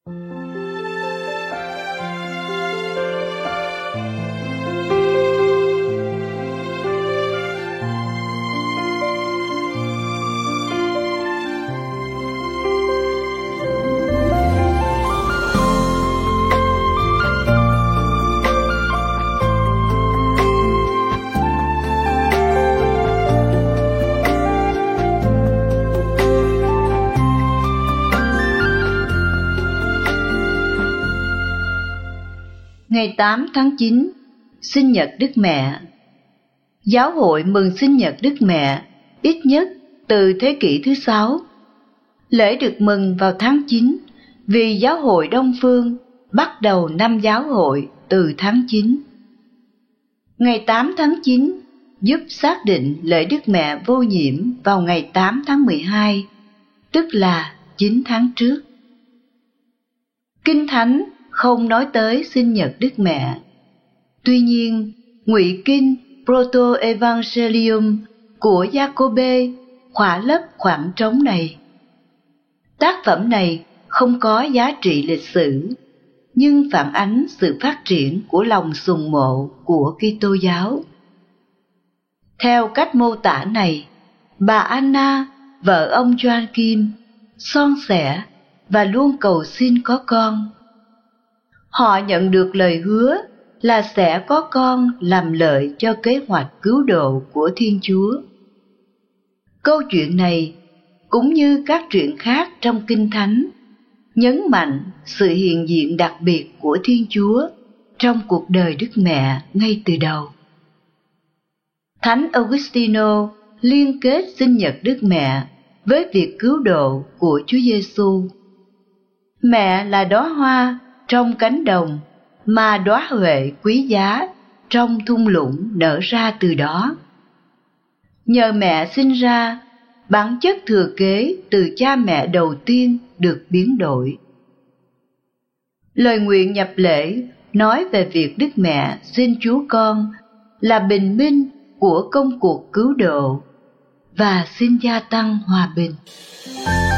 Ngày 8 tháng 9, sinh nhật Đức Mẹ. Giáo hội mừng sinh nhật Đức Mẹ ít nhất từ thế kỷ thứ 6. Lễ được mừng vào tháng 9 vì giáo hội Đông Phương bắt đầu năm giáo hội từ tháng 9. Ngày 8 tháng 9 giúp xác định lễ Đức Mẹ vô nhiễm vào ngày 8 tháng 12, tức là 9 tháng trước. Kinh Thánh không nói tới sinh nhật Đức Mẹ. Tuy nhiên, ngụy kinh Proto-Evangelium của Giacôbê khỏa lấp khoảng trống này. Tác phẩm này không có giá trị lịch sử, nhưng phản ánh sự phát triển của lòng sùng mộ của Kitô giáo. Theo cách mô tả này, bà Anna, vợ ông Gioachim, son sẻ và luôn cầu xin có con. Họ nhận được lời hứa là sẽ có con làm lợi cho kế hoạch cứu độ của Thiên Chúa. Câu chuyện này, cũng như các chuyện khác trong Kinh Thánh, nhấn mạnh sự hiện diện đặc biệt của Thiên Chúa trong cuộc đời Đức Mẹ ngay từ đầu. Thánh Augustino liên kết sinh nhật Đức Mẹ với việc cứu độ của Chúa Giêsu. Mẹ là đóa hoa trong cánh đồng mà đóa huệ quý giá trong thung lũng nở ra từ đó. Nhờ mẹ sinh ra, bản chất thừa kế từ cha mẹ đầu tiên được biến đổi. Lời nguyện nhập lễ nói về việc Đức Mẹ xin Chúa Con là bình minh của công cuộc cứu độ và xin gia tăng hòa bình.